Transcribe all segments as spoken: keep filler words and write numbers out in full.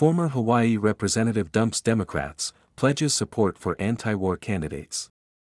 Former Hawaii representative dumps Democrats, pledges support for anti-war candidates.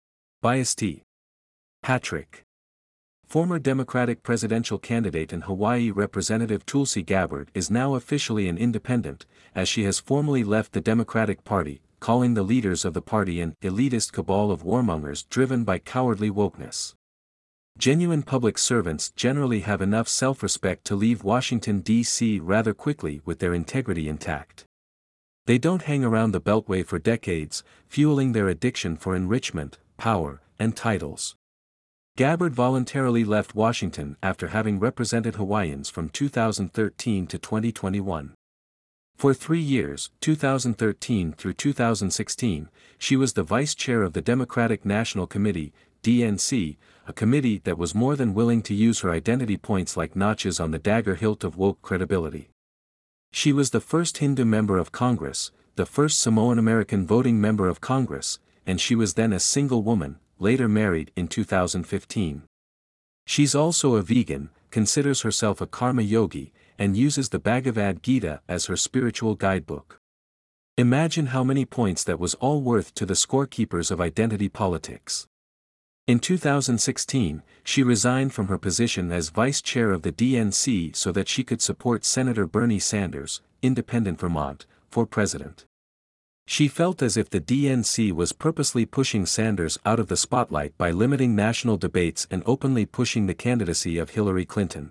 By S T Patrick. Former Democratic presidential candidate and Hawaii Representative Tulsi Gabbard is now officially an independent, as she has formally left the Democratic Party, calling the leaders of the party an elitist cabal of warmongers driven by cowardly wokeness. Genuine public servants generally have enough self-respect to leave Washington, D C rather quickly with their integrity intact. They don't hang around the Beltway for decades, fueling their addiction for enrichment, power, and titles. Gabbard voluntarily left Washington after having represented Hawaiians from two thousand thirteen to twenty twenty-one. For three years, two thousand thirteen through two thousand sixteen, she was the vice chair of the Democratic National Committee, D N C, a committee that was more than willing to use her identity points like notches on the dagger hilt of woke credibility. She was the first Hindu member of Congress, the first Samoan American voting member of Congress, and she was then a single woman, later married in two thousand fifteen. She's also a vegan, considers herself a karma yogi, and uses the Bhagavad Gita as her spiritual guidebook. Imagine how many points that was all worth to the scorekeepers of identity politics. In two thousand sixteen, she resigned from her position as vice chair of the D N C so that she could support Senator Bernie Sanders, independent Vermont, for president. She felt as if the D N C was purposely pushing Sanders out of the spotlight by limiting national debates and openly pushing the candidacy of Hillary Clinton.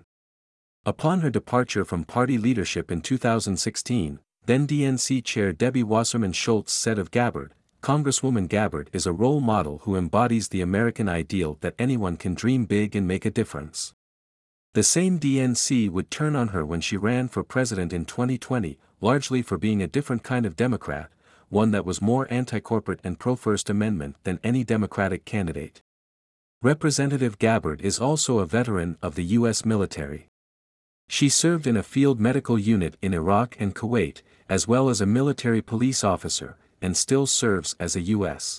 Upon her departure from party leadership in two thousand sixteen, then D N C Chair Debbie Wasserman Schultz said of Gabbard, "Congresswoman Gabbard is a role model who embodies the American ideal that anyone can dream big and make a difference." The same D N C would turn on her when she ran for president in twenty twenty, largely for being a different kind of Democrat, one that was more anti-corporate and pro-First Amendment than any Democratic candidate. Representative Gabbard is also a veteran of the U S military. She served in a field medical unit in Iraq and Kuwait, as well as a military police officer, and still serves as a U S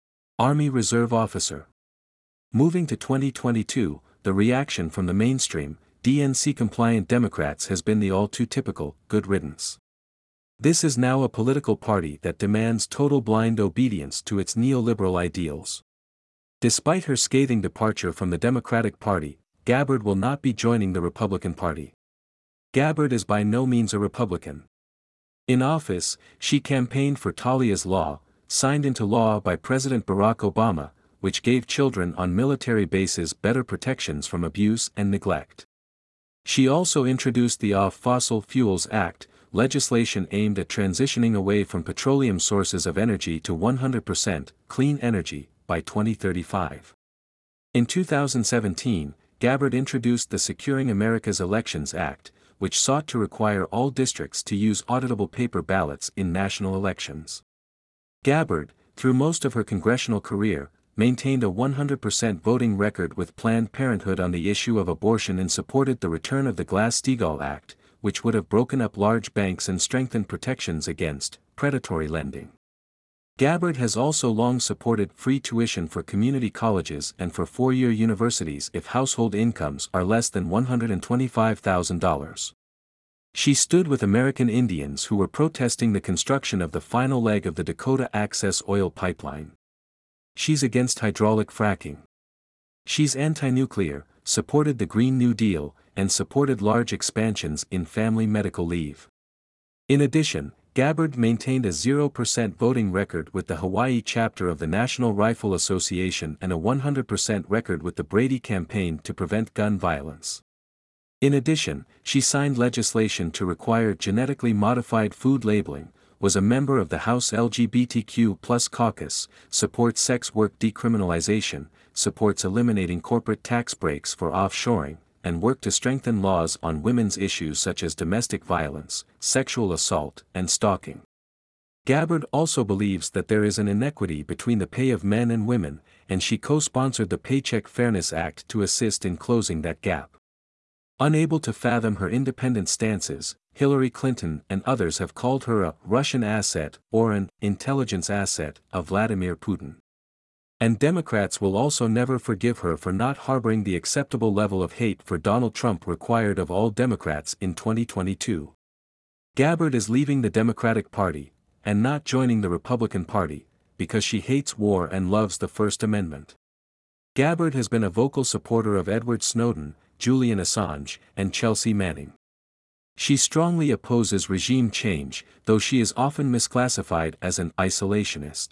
Army Reserve officer. Moving to twenty twenty-two, the reaction from the mainstream, D N C-compliant Democrats has been the all-too-typical, good riddance. This is now a political party that demands total blind obedience to its neoliberal ideals. Despite her scathing departure from the Democratic Party, Gabbard will not be joining the Republican Party. Gabbard is by no means a Republican. In office, she campaigned for Talia's Law, signed into law by President Barack Obama, which gave children on military bases better protections from abuse and neglect. She also introduced the Off Fossil Fuels Act, legislation aimed at transitioning away from petroleum sources of energy to one hundred percent clean energy by twenty thirty-five. In two thousand seventeen, Gabbard introduced the Securing America's Elections Act, which sought to require all districts to use auditable paper ballots in national elections. Gabbard, through most of her congressional career, maintained a one hundred percent voting record with Planned Parenthood on the issue of abortion and supported the return of the Glass-Steagall Act, which would have broken up large banks and strengthened protections against predatory lending. Gabbard has also long supported free tuition for community colleges and for four-year universities if household incomes are less than one hundred twenty-five thousand dollars. She stood with American Indians who were protesting the construction of the final leg of the Dakota Access Oil Pipeline. She's against hydraulic fracking. She's anti-nuclear, supported the Green New Deal, and supported large expansions in family medical leave. In addition, Gabbard maintained a zero percent voting record with the Hawaii chapter of the National Rifle Association and a one hundred percent record with the Brady Campaign to prevent gun violence. In addition, she signed legislation to require genetically modified food labeling, was a member of the House L G B T Q plus caucus, supports sex work decriminalization, supports eliminating corporate tax breaks for offshoring, and worked to strengthen laws on women's issues such as domestic violence, sexual assault, and stalking. Gabbard also believes that there is an inequity between the pay of men and women, and she co-sponsored the Paycheck Fairness Act to assist in closing that gap. Unable to fathom her independent stances, Hillary Clinton and others have called her a Russian asset or an intelligence asset of Vladimir Putin. And Democrats will also never forgive her for not harboring the acceptable level of hate for Donald Trump required of all Democrats in twenty twenty-two. Gabbard is leaving the Democratic Party, and not joining the Republican Party, because she hates war and loves the First Amendment. Gabbard has been a vocal supporter of Edward Snowden, Julian Assange, and Chelsea Manning. She strongly opposes regime change, though she is often misclassified as an isolationist.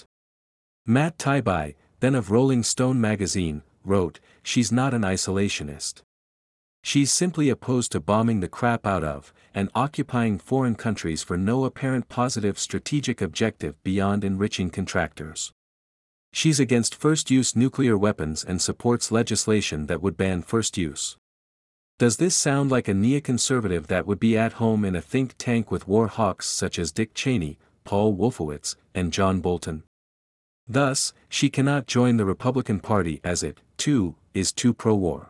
Matt Taibbi, then of Rolling Stone magazine, wrote, "She's not an isolationist. She's simply opposed to bombing the crap out of, and occupying foreign countries for no apparent positive strategic objective beyond enriching contractors. She's against first-use nuclear weapons and supports legislation that would ban first use." Does this sound like a neoconservative that would be at home in a think tank with war hawks such as Dick Cheney, Paul Wolfowitz, and John Bolton? Thus, she cannot join the Republican Party as it, too, is too pro-war.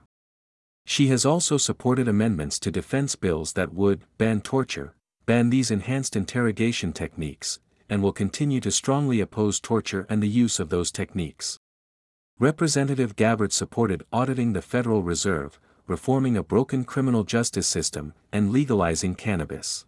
She has also supported amendments to defense bills that would ban torture, ban these enhanced interrogation techniques, and will continue to strongly oppose torture and the use of those techniques. Representative Gabbard supported auditing the Federal Reserve, reforming a broken criminal justice system, and legalizing cannabis.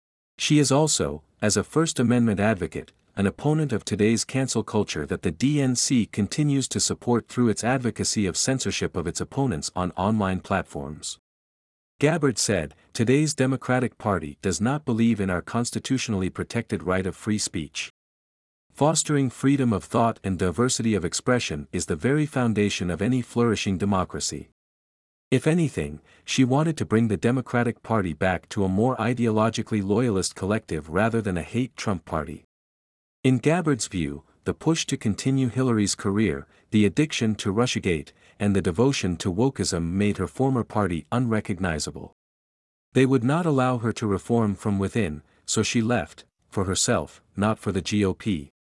She is also, as a First Amendment advocate, an opponent of today's cancel culture that the D N C continues to support through its advocacy of censorship of its opponents on online platforms. Gabbard said, "Today's Democratic Party does not believe in our constitutionally protected right of free speech. Fostering freedom of thought and diversity of expression is the very foundation of any flourishing democracy." If anything, she wanted to bring the Democratic Party back to a more ideologically loyalist collective rather than a hate Trump party. In Gabbard's view, the push to continue Hillary's career, the addiction to Russiagate, and the devotion to wokeism made her former party unrecognizable. They would not allow her to reform from within, so she left, for herself, not for the G O P.